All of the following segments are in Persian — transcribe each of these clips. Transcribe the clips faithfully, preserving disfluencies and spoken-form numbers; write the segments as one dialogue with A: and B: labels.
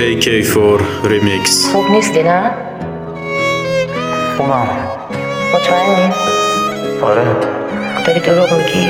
A: ای کی فور ریمیکس.
B: خوب نیستی نه؟
C: خوبم.
B: مطمئنی؟
C: آره.
B: داری دروغ میگی؟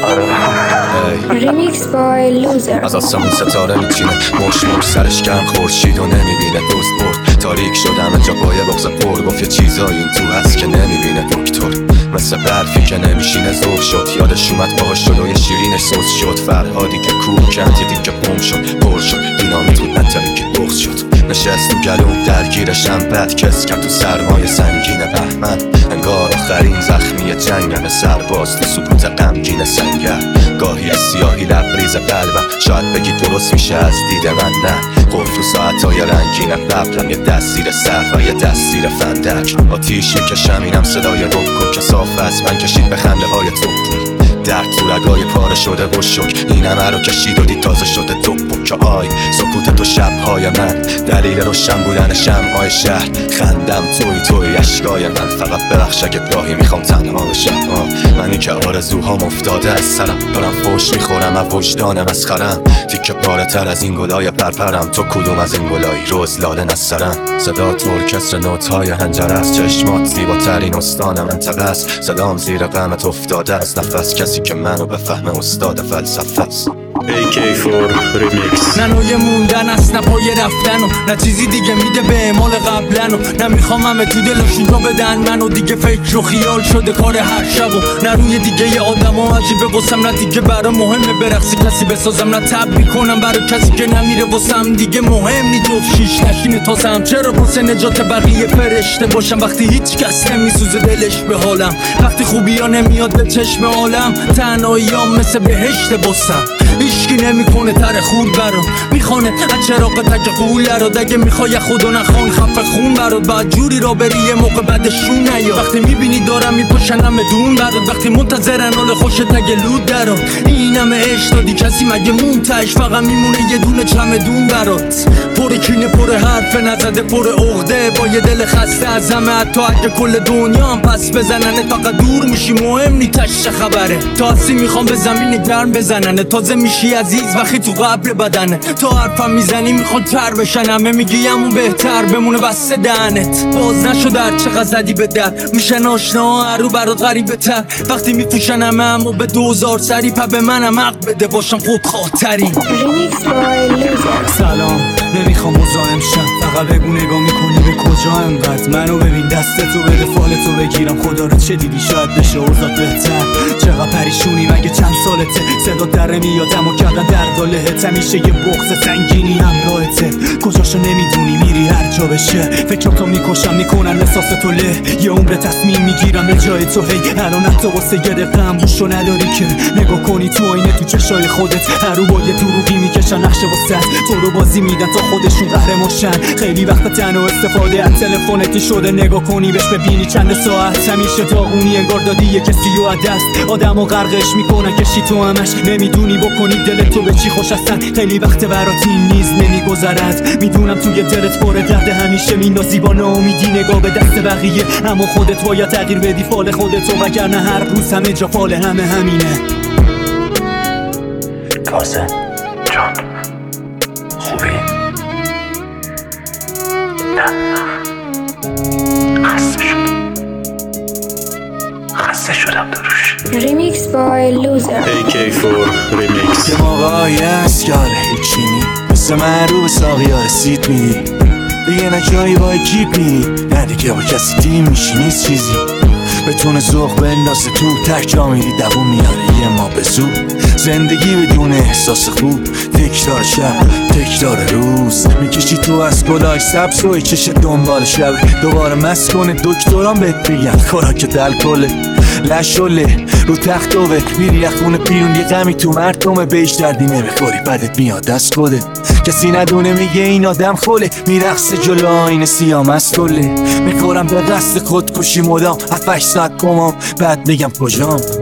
C: آره.
D: ریمیکس بای لوزر.
E: از آسمون ستاره میچینه، مش مش سرش گرم خورشید و نمیبینه. دوست برد تاریک شد همه جا بایه بغض پر. گفت یه چیزایی این تو هست که نمیبینه دکتر، مثل برفی که نمیشینه ذوب شد. یادش اومد باهاش شد و یه شیرینش سوز شد. فرهادی که کوه کند یه دیگه پم شد، پر شد دینامیت بود نتایی که بغض شد. نشست تو گلوم درگیرشم بد کس کرد تو سرمایه سنگین بهمن. انگار آخرین زخمی جنگم، سرباز تو سکوت غمگین سنگر. گاهی از سیاهی لبریز قلبم، شاید بگی درست میشه از دید من نه. قفل تو ساعتهای رنگینم قبلم، یه دست زیر سر و یه دست زیر فندک. آتیش میکشم اینم صدای رکو که صاف از من کشید به خنده های تو. درد تو رگای پاره شده و شک، این همه رو کشید و دید تازه شده تو که آی سکوت تو شبهای من، دلیل روشن بودن شمعهای شهر. خندم توی توی اشکای من، فقط ببخش اگه گاهی میخوام تنها بشم. منی که آرزوهام افتاده از سرم، دارم فوش میخورم از وجدان مسخرم. تیکه پاره تر از این گلای پرپرم، تو کدوم از این گلایی روز لاله نسترم. صدا تو ارکستر نوت‌های هنجره است، چشمات زیباترین استان منطقه است. صدام زیر غمت افتاده از نفس، کسی که منو بفهمه استاد فلسفه است.
A: ای کی فور ریمیکس.
F: نه نوع موندن است نه پای رفتن و نه چیزی دیگه میده به اعمال قبلن و نه میخوام همه تو دلشون تا بدن منو. دیگه فکر و خیال شده کار هر شب و نه روی دیگه ی آدم ها عجیبه واسم. نه دیگه برا مهمه برقصی کسی بسازم، نه تب میکنم برای کسی که نمیره واسم. دیگه مهم نی جفت شیش نشینه تاسم، چرا واسه نجات بقیه فرشته باشم وقتی هیچ کس نمیسوزه دلش به حالم. وقتی خوبی ها نمیاد به چشم عالم، تنهاییام مثل بهشت باسم. هیچکی نمیکنه تر خور برام، میخونه از چراغ تک قوله رو. دگه میخوای خدا نخوان خفه خون برات، بعد جوری را بری یه موقع بعدشون نیا. وقتی میبینی دارم میپاشنم دون برات، وقتی منتظرن حال خوش تگ لود درات. اینم عشق دادی کسی مگه مونتش، فقط میمونه یه دونه چمدون برات. پر کینه پر حرف نزده پر عقده، با یه دل خسته از همه حتی اگه کل دنیام پس بزنن. فقط دور میشی مهم نی تش خبره، تا هستی میخوام به زمین گرم بزنن. تازه میشی عزیز وقتی تو قبر بدنه، تا حرفم میزنی میخواد تر بشن. همه میگی همون بهتر بمونه بسته دهنت. باز نشد هر چقدر زدی به در، میشن آشنا هر رو برات غریبه تر. وقتی میفروشن همه همو به دوزار سری، پا به منم حق بده باشم خود خاطری.
D: ریمیکس بای لوزر.
F: سلام نمیخوام مزاحم شم، فقط بگو نگاه میکنی به کجا انقدر. منو ببین دستتو بده فالتو بگیرم. خدا رو چه دیدی شاید بشه اوضاع بهتر. چقدر پریشونی مگه چند سالته، صدا در میادم و کردن درد و لهت. همیشه یه بغض سنگینی همراهته، کجاشو نمیدونی میری هر جا بشه. فکراتو میکشم میکنن احساس تو له، یه عمر تصمیم میگیرم به جای تو. هی الان حتی واسه یه دقیقه هم گوشو نداری که نگاه کنی تو آینه تو چشای خودت. هر رو با یه دروغی میکشن نقشه واسه تو رو بازی میدن تا خودشون قهرمان شن. خیلی وقت تنها استفاده از تلفنتی شده، نگاه کنی بهش ببینی چند ساعت. همیشه داغونی انگار دادی یه کسی و از دست. آدمو غرقش میکنن کشی تو همش، نمیدونی بکنی دل تو به چی خوش هستن. خیلی وقت برات این نیز نمیگذرد، میدونم توی دلت پر درد. همیشه میندازی با ناامیدی نگاه به دست بقیه، اما خودت باید تغییر بدی فال خودتو، وگرنه هر روز همه جا فال همه همینه.
C: تازه جان خوبی؟ نه خسته شدم، خسته شدم داروش.
D: ریمیکس بای لوزر.
A: ای کی فور ریمیکس.
G: یه موقعی هست که حالا هیچی نی، مثل من رو به ساقی ها رسید میدی. دیگه نه جایی با اکیپ نی، نه دیگه با کسی تیم میشی نیست چیزی. بتونه ذوق بندازه تو تک جا میری دوون میاره یه ما به زود. زندگی بدون احساس خوب، تکرار شب تکرار روز. میکشی تو از گلای سبز و چش دنبال شب. دوباره مست کنه دکتران بهت بگن خوراکت الکله. لشله رو تختوه میری خونه پیرون، یه غمی تو مرتومه. بهش دردی نمیخوری بدت میاد دست خودت. کسی ندونه میگه این آدم خوله، میرقصه جلو آینه سیاه مسئله. میخورم به قصد خودکشی مدام هفت هشت ساعت کمام، بعد میگم کجام.